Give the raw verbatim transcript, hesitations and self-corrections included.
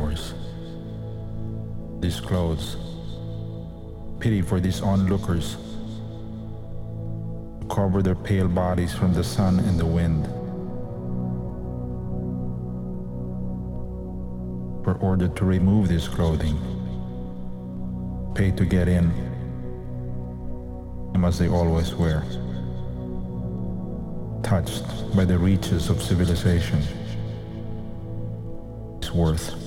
doors. These clothes. Pity for these onlookers who cover their pale bodies from the sun and the wind. For ordered to remove this clothing, pay to get in, and as they always wear, touched by the reaches of civilization, is worth